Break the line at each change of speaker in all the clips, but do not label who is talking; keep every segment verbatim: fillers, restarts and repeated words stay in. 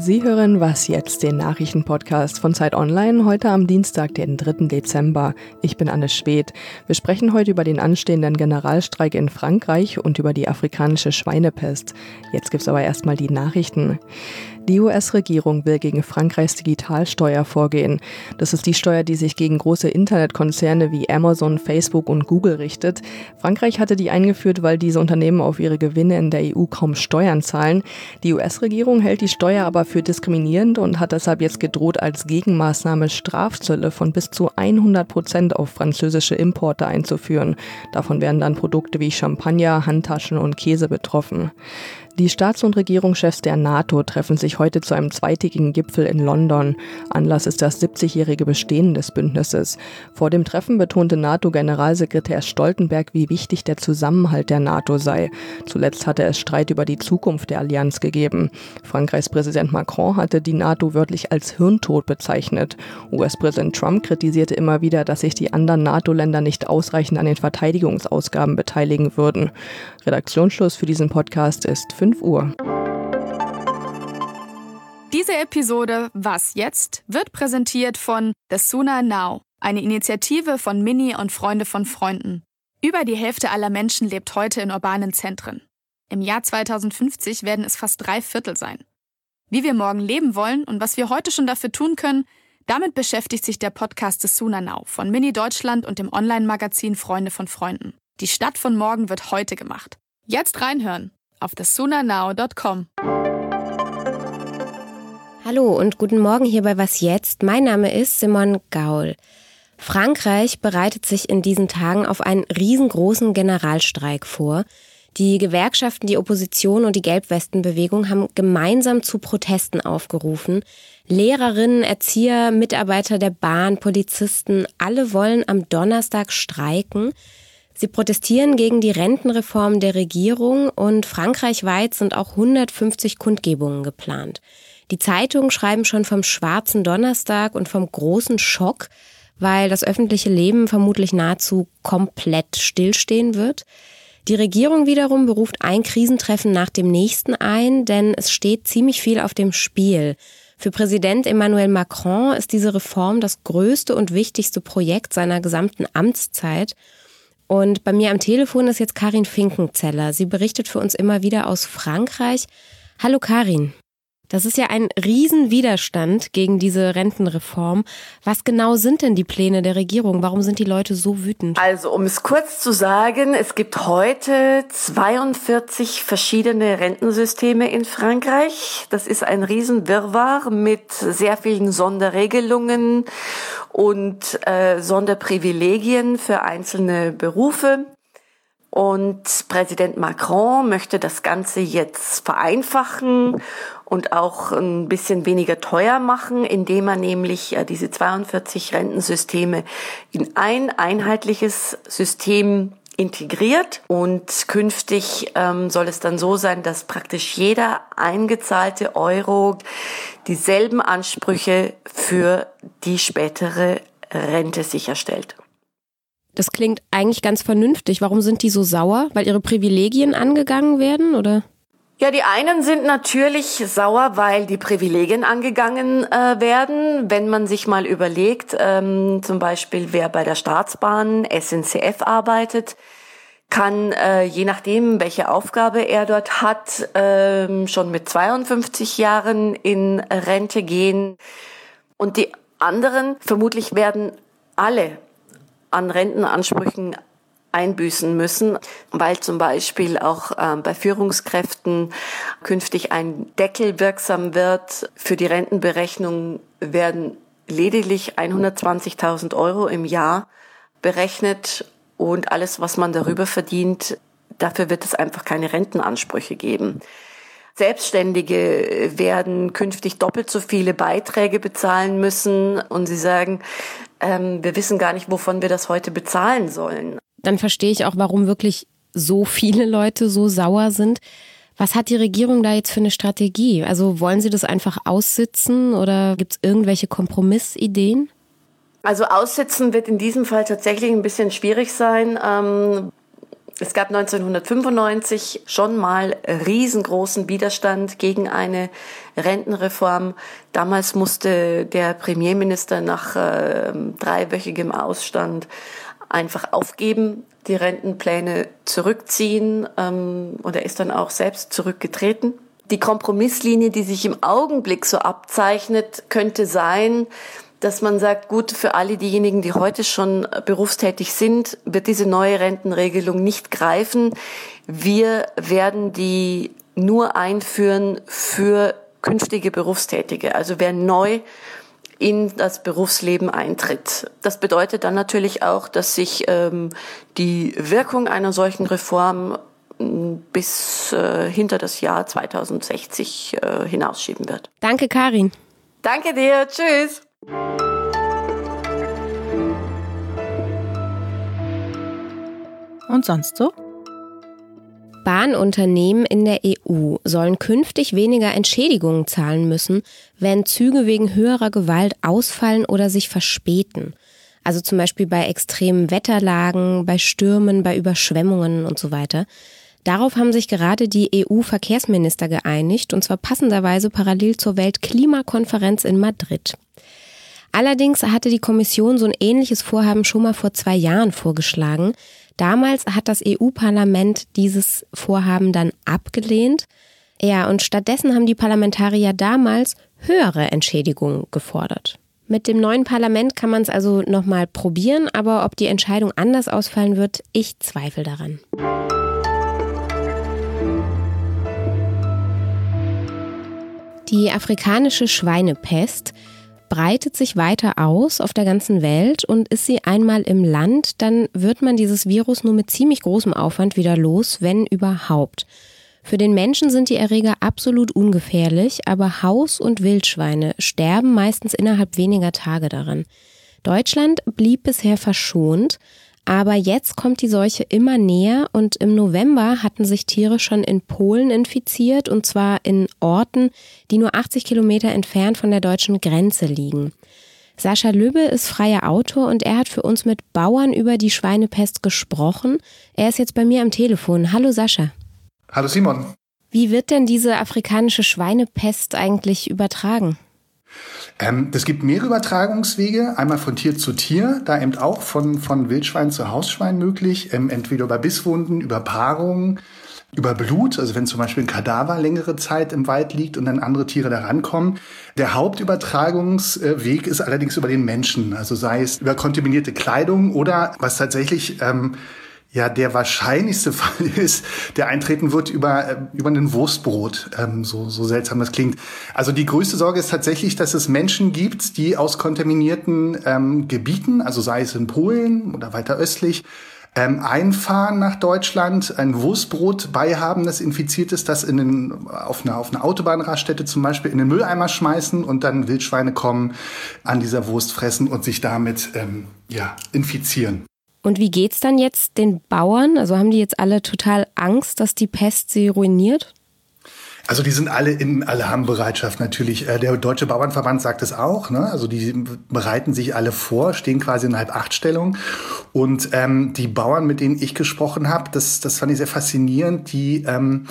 Sie hören Was jetzt, den Nachrichtenpodcast von Zeit Online, heute am Dienstag, den dritten Dezember. Ich bin Anne Schwedt. Wir sprechen heute über den anstehenden Generalstreik in Frankreich und über die afrikanische Schweinepest. Jetzt gibt's aber erstmal die Nachrichten. Die U S-Regierung will gegen Frankreichs Digitalsteuer vorgehen. Das ist die Steuer, die sich gegen große Internetkonzerne wie Amazon, Facebook und Google richtet. Frankreich hatte die eingeführt, weil diese Unternehmen auf ihre Gewinne in der E U kaum Steuern zahlen. Die U S-Regierung hält die Steuer aber für diskriminierend und hat deshalb jetzt gedroht, als Gegenmaßnahme Strafzölle von bis zu hundert Prozent auf französische Importe einzuführen. Davon werden dann Produkte wie Champagner, Handtaschen und Käse betroffen. Die Staats- und Regierungschefs der NATO treffen sich heute zu einem zweitägigen Gipfel in London. Anlass ist das siebzigjährige Bestehen des Bündnisses. Vor dem Treffen betonte NATO-Generalsekretär Stoltenberg, wie wichtig der Zusammenhalt der NATO sei. Zuletzt hatte es Streit über die Zukunft der Allianz gegeben. Frankreichs Präsident Macron hatte die NATO wörtlich als Hirntod bezeichnet. U S-Präsident Trump kritisierte immer wieder, dass sich die anderen NATO-Länder nicht ausreichend an den Verteidigungsausgaben beteiligen würden. Redaktionsschluss für diesen Podcast ist fünf Uhr.
Diese Episode Was jetzt wird präsentiert von The Sooner Now, eine Initiative von Mini und Freunde von Freunden. Über die Hälfte aller Menschen lebt heute in urbanen Zentren. Im Jahr zweitausendfünfzig werden es fast drei Viertel sein. Wie wir morgen leben wollen und was wir heute schon dafür tun können, damit beschäftigt sich der Podcast The Sooner Now von Mini Deutschland und dem Online-Magazin Freunde von Freunden. Die Stadt von morgen wird heute gemacht. Jetzt reinhören auf the sooner now dot com.
Hallo und guten Morgen hier bei Was jetzt? Mein Name ist Simone Gaul. Frankreich bereitet sich in diesen Tagen auf einen riesengroßen Generalstreik vor. Die Gewerkschaften, die Opposition und die Gelbwestenbewegung haben gemeinsam zu Protesten aufgerufen. Lehrerinnen, Erzieher, Mitarbeiter der Bahn, Polizisten, alle wollen am Donnerstag streiken. Sie protestieren gegen die Rentenreform der Regierung und frankreichweit sind auch hundertfünfzig Kundgebungen geplant. Die Zeitungen schreiben schon vom schwarzen Donnerstag und vom großen Schock, weil das öffentliche Leben vermutlich nahezu komplett stillstehen wird. Die Regierung wiederum beruft ein Krisentreffen nach dem nächsten ein, denn es steht ziemlich viel auf dem Spiel. Für Präsident Emmanuel Macron ist diese Reform das größte und wichtigste Projekt seiner gesamten Amtszeit. Und bei mir am Telefon ist jetzt Karin Finkenzeller. Sie berichtet für uns immer wieder aus Frankreich. Hallo Karin. Das ist ja ein Riesenwiderstand gegen diese Rentenreform. Was genau sind denn die Pläne der Regierung? Warum sind die Leute so wütend?
Also, um es kurz zu sagen, es gibt heute zweiundvierzig verschiedene Rentensysteme in Frankreich. Das ist ein Riesenwirrwarr mit sehr vielen Sonderregelungen und äh, Sonderprivilegien für einzelne Berufe. Und Präsident Macron möchte das Ganze jetzt vereinfachen und auch ein bisschen weniger teuer machen, indem er nämlich diese zweiundvierzig Rentensysteme in ein einheitliches System integriert. Und künftig ähm, soll es dann so sein, dass praktisch jeder eingezahlte Euro dieselben Ansprüche für die spätere Rente sicherstellt.
Das klingt eigentlich ganz vernünftig. Warum sind die so sauer? Weil ihre Privilegien angegangen werden, oder?
Ja, die einen sind natürlich sauer, weil die Privilegien angegangen äh, werden. Wenn man sich mal überlegt, ähm, zum Beispiel wer bei der Staatsbahn S N C F arbeitet, kann äh, je nachdem, welche Aufgabe er dort hat, äh, schon mit zweiundfünfzig Jahren in Rente gehen. Und die anderen, vermutlich werden alle an Rentenansprüchen einbüßen müssen, weil zum Beispiel auch äh, bei Führungskräften künftig ein Deckel wirksam wird. Für die Rentenberechnung werden lediglich hundertzwanzigtausend Euro im Jahr berechnet und alles, was man darüber verdient, dafür wird es einfach keine Rentenansprüche geben. Selbstständige werden künftig doppelt so viele Beiträge bezahlen müssen und sie sagen, ähm, wir wissen gar nicht, wovon wir das heute bezahlen sollen.
Dann verstehe ich auch, warum wirklich so viele Leute so sauer sind. Was hat die Regierung da jetzt für eine Strategie? Also wollen sie das einfach aussitzen oder gibt es irgendwelche Kompromissideen?
Also aussitzen wird in diesem Fall tatsächlich ein bisschen schwierig sein. Ähm, Es gab neunzehnhundertfünfundneunzig schon mal riesengroßen Widerstand gegen eine Rentenreform. Damals musste der Premierminister nach äh, dreiwöchigem Ausstand einfach aufgeben, die Rentenpläne zurückziehen ähm, und er ist dann auch selbst zurückgetreten. Die Kompromisslinie, die sich im Augenblick so abzeichnet, könnte sein, dass man sagt, gut, für alle diejenigen, die heute schon berufstätig sind, wird diese neue Rentenregelung nicht greifen. Wir werden die nur einführen für künftige Berufstätige, also wer neu in das Berufsleben eintritt. Das bedeutet dann natürlich auch, dass sich ähm, die Wirkung einer solchen Reform bis äh, hinter das Jahr zweitausendsechzig äh, hinausschieben wird.
Danke, Karin.
Danke dir. Tschüss.
Und sonst so?
Bahnunternehmen in der E U sollen künftig weniger Entschädigungen zahlen müssen, wenn Züge wegen höherer Gewalt ausfallen oder sich verspäten. Also zum Beispiel bei extremen Wetterlagen, bei Stürmen, bei Überschwemmungen und so weiter. Darauf haben sich gerade die E U-Verkehrsminister geeinigt, und zwar passenderweise parallel zur Weltklimakonferenz in Madrid. Allerdings hatte die Kommission so ein ähnliches Vorhaben schon mal vor zwei Jahren vorgeschlagen. Damals hat das E U-Parlament dieses Vorhaben dann abgelehnt. Ja, und stattdessen haben die Parlamentarier damals höhere Entschädigungen gefordert. Mit dem neuen Parlament kann man es also nochmal probieren, aber ob die Entscheidung anders ausfallen wird, ich zweifle daran. Die afrikanische Schweinepest breitet sich weiter aus auf der ganzen Welt, und ist sie einmal im Land, dann wird man dieses Virus nur mit ziemlich großem Aufwand wieder los, wenn überhaupt. Für den Menschen sind die Erreger absolut ungefährlich, aber Haus- und Wildschweine sterben meistens innerhalb weniger Tage daran. Deutschland blieb bisher verschont, aber jetzt kommt die Seuche immer näher, und im November hatten sich Tiere schon in Polen infiziert, und zwar in Orten, die nur achtzig Kilometer entfernt von der deutschen Grenze liegen. Sascha Lübbe ist freier Autor und er hat für uns mit Bauern über die Schweinepest gesprochen. Er ist jetzt bei mir am Telefon. Hallo Sascha.
Hallo Simon.
Wie wird denn diese afrikanische Schweinepest eigentlich übertragen?
Ähm, es gibt mehrere Übertragungswege, einmal von Tier zu Tier, da eben auch von, von Wildschwein zu Hausschwein möglich, ähm, entweder über Bisswunden, über Paarungen, über Blut, also wenn zum Beispiel ein Kadaver längere Zeit im Wald liegt und dann andere Tiere da rankommen. Der Hauptübertragungsweg ist allerdings über den Menschen, also sei es über kontaminierte Kleidung oder was tatsächlich ähm, ja der wahrscheinlichste Fall ist, der eintreten wird über äh, über ein Wurstbrot, ähm, so so seltsam das klingt. Also die größte Sorge ist tatsächlich, dass es Menschen gibt, die aus kontaminierten ähm, Gebieten, also sei es in Polen oder weiter östlich, ähm, einfahren nach Deutschland, ein Wurstbrot beihaben, das infiziert ist, das in den, auf einer auf einer Autobahnraststätte zum Beispiel in den Mülleimer schmeißen und dann Wildschweine kommen, an dieser Wurst fressen und sich damit ähm, ja infizieren.
Und wie geht's dann jetzt den Bauern? Also haben die jetzt alle total Angst, dass die Pest sie ruiniert?
Also die sind alle in Alarmbereitschaft natürlich. Der Deutsche Bauernverband sagt es auch, ne? Also die bereiten sich alle vor, stehen quasi in Halb-Acht-Stellung. Und ähm, die Bauern, mit denen ich gesprochen habe, das, das fand ich sehr faszinierend, die ähm,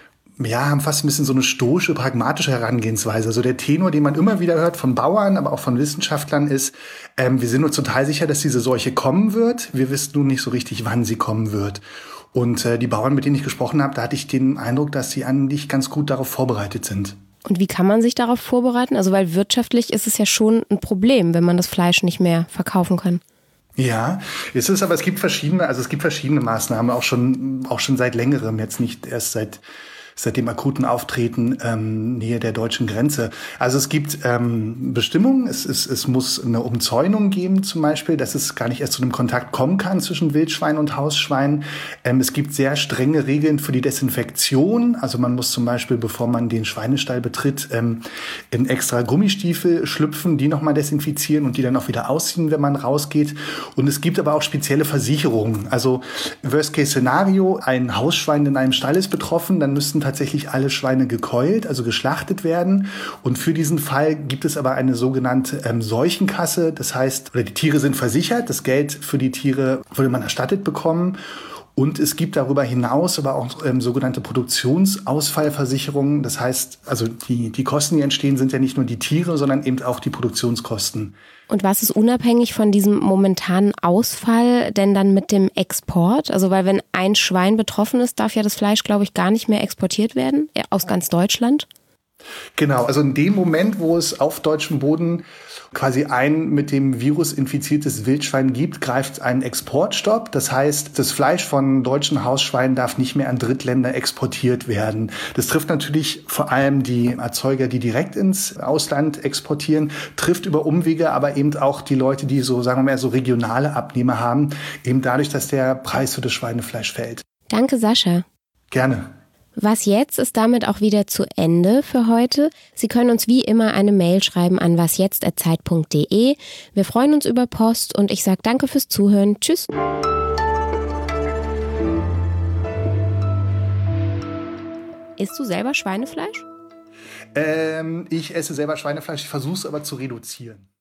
ja, haben fast ein bisschen so eine stoische, pragmatische Herangehensweise. Also der Tenor, den man immer wieder hört von Bauern, aber auch von Wissenschaftlern ist, ähm, wir sind uns total sicher, dass diese Seuche kommen wird. Wir wissen nun nicht so richtig, wann sie kommen wird. Und äh, die Bauern, mit denen ich gesprochen habe, da hatte ich den Eindruck, dass sie eigentlich ganz gut darauf vorbereitet sind.
Und wie kann man sich darauf vorbereiten? Also weil wirtschaftlich ist es ja schon ein Problem, wenn man das Fleisch nicht mehr verkaufen kann.
Ja, es ist aber, es gibt verschiedene, also es gibt verschiedene Maßnahmen, auch schon, auch schon seit längerem, jetzt nicht erst seit seit dem akuten Auftreten ähm, nähe der deutschen Grenze. Also es gibt ähm, Bestimmungen, es, es, es muss eine Umzäunung geben zum Beispiel, dass es gar nicht erst zu einem Kontakt kommen kann zwischen Wildschwein und Hausschwein. Ähm, es gibt sehr strenge Regeln für die Desinfektion. Also man muss zum Beispiel, bevor man den Schweinestall betritt, ähm, in extra Gummistiefel schlüpfen, die nochmal desinfizieren und die dann auch wieder ausziehen, wenn man rausgeht. Und es gibt aber auch spezielle Versicherungen. Also Worst-Case-Szenario, ein Hausschwein in einem Stall ist betroffen, dann müssten tatsächlich alle Schweine gekeult, also geschlachtet werden. Und für diesen Fall gibt es aber eine sogenannte ähm, Seuchenkasse. Das heißt, oder die Tiere sind versichert. Das Geld für die Tiere würde man erstattet bekommen. Und es gibt darüber hinaus aber auch ähm, sogenannte Produktionsausfallversicherungen. Das heißt, also die, die Kosten, die entstehen, sind ja nicht nur die Tiere, sondern eben auch die Produktionskosten.
Und was ist unabhängig von diesem momentanen Ausfall denn dann mit dem Export? Also weil wenn ein Schwein betroffen ist, darf ja das Fleisch, glaube ich, gar nicht mehr exportiert werden aus ganz Deutschland.
Genau, also in dem Moment, wo es auf deutschem Boden quasi ein mit dem Virus infiziertes Wildschwein gibt, greift ein Exportstopp. Das heißt, das Fleisch von deutschen Hausschweinen darf nicht mehr an Drittländer exportiert werden. Das trifft natürlich vor allem die Erzeuger, die direkt ins Ausland exportieren, trifft über Umwege aber eben auch die Leute, die so, sagen wir mal, so regionale Abnehmer haben, eben dadurch, dass der Preis für das Schweinefleisch fällt.
Danke, Sascha.
Gerne.
Was jetzt ist damit auch wieder zu Ende für heute. Sie können uns wie immer eine Mail schreiben an wasjetzt at zeit punkt de. Wir freuen uns über Post und ich sage danke fürs Zuhören. Tschüss. Isst du selber Schweinefleisch?
Ähm, ich esse selber Schweinefleisch, ich versuche es aber zu reduzieren.